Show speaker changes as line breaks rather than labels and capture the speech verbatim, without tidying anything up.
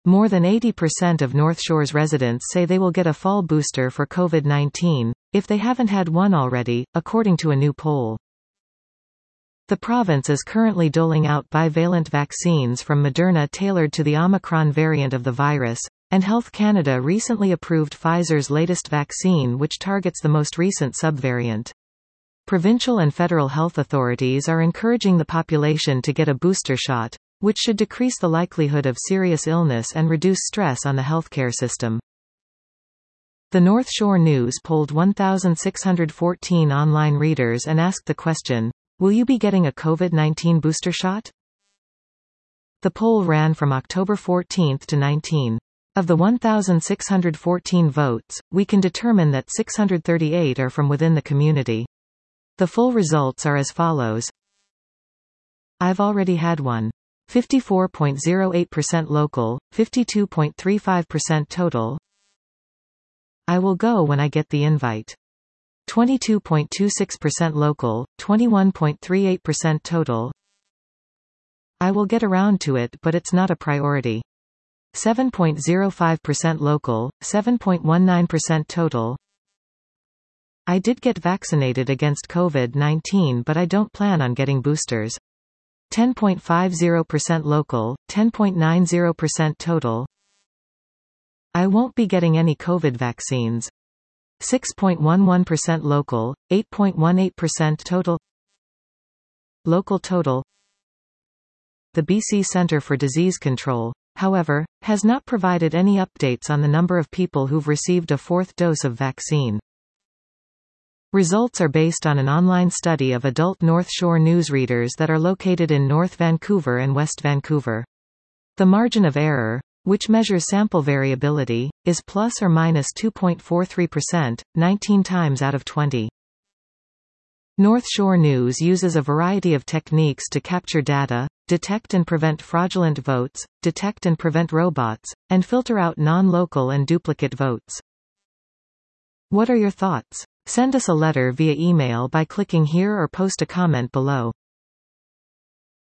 More than eighty percent of North Shore's residents say they will get a fall booster for COVID nineteen, if they haven't had one already, according to a new poll. The province is currently doling out bivalent vaccines from Moderna tailored to the Omicron variant of the virus, and Health Canada recently approved Pfizer's latest vaccine, which targets the most recent subvariant. Provincial and federal health authorities are encouraging the population to get a booster shot, which should decrease the likelihood of serious illness and reduce stress on the healthcare system. The North Shore News polled one thousand six hundred fourteen online readers and asked the question, "Will you be getting a COVID nineteen booster shot?" The poll ran from October fourteenth to nineteenth. Of the one thousand six hundred fourteen votes, we can determine that six hundred thirty-eight are from within the community. The full results are as follows. I've already had one. fifty-four point zero eight percent local, fifty-two point three five percent total. I will go when I get the invite. twenty-two point two six percent local, twenty-one point three eight percent total. I will get around to it, but it's not a priority. seven point zero five percent local, seven point one nine percent total. I did get vaccinated against COVID nineteen, but I don't plan on getting boosters. ten point five zero percent local, ten point nine zero percent total. I won't be getting any COVID vaccines. six point one one percent local, eight point one eight percent total. Local total. The B C Centre for Disease Control, however, has not provided any updates on the number of people who've received a fourth dose of vaccine. Results are based on an online study of adult North Shore News readers that are located in North Vancouver and West Vancouver. The margin of error, which measures sample variability, is plus or minus two point four three percent, nineteen times out of twenty. North Shore News uses a variety of techniques to capture data, detect and prevent fraudulent votes, detect and prevent robots, and filter out non-local and duplicate votes. What are your thoughts? Send us a letter via email by clicking here or post a comment below.